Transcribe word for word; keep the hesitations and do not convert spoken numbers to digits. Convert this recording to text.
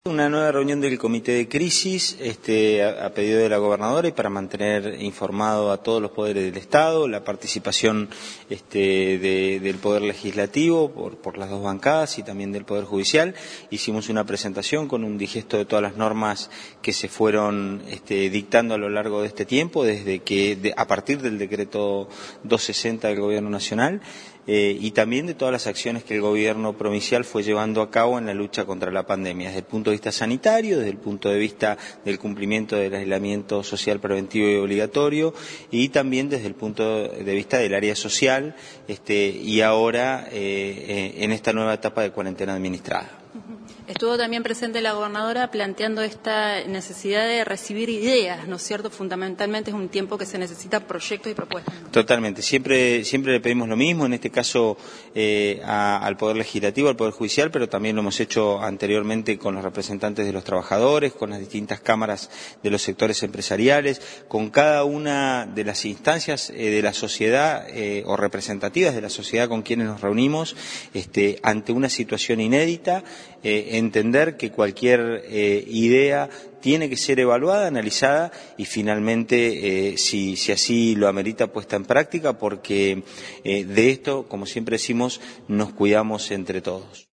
Una nueva reunión del Comité de Crisis este, a, a pedido de la gobernadora y para mantener informado a todos los poderes del Estado, la participación este, de, del Poder Legislativo por, por las dos bancadas y también del Poder Judicial. Hicimos una presentación con un digesto de todas las normas que se fueron este, dictando a lo largo de este tiempo, desde que de, a partir del decreto doscientos sesenta del Gobierno Nacional. Eh, y también de todas las acciones que el gobierno provincial fue llevando a cabo en la lucha contra la pandemia, desde el punto de vista sanitario, desde el punto de vista del cumplimiento del aislamiento social preventivo y obligatorio, y también desde el punto de vista del área social, este, y ahora eh, en esta nueva etapa de cuarentena administrada. Estuvo también presente la gobernadora planteando esta necesidad de recibir ideas, ¿no es cierto? Fundamentalmente es un tiempo que se necesita proyectos y propuestas, ¿no? Totalmente. Siempre, siempre le pedimos lo mismo, en este caso eh, a, al Poder Legislativo, al Poder Judicial, pero también lo hemos hecho anteriormente con los representantes de los trabajadores, con las distintas cámaras de los sectores empresariales, con cada una de las instancias eh, de la sociedad eh, o representativas de la sociedad con quienes nos reunimos este, ante una situación inédita. Eh, entender que cualquier eh, idea tiene que ser evaluada, analizada y finalmente, eh, si, si así lo amerita, puesta en práctica, porque eh, de esto, como siempre decimos, nos cuidamos entre todos.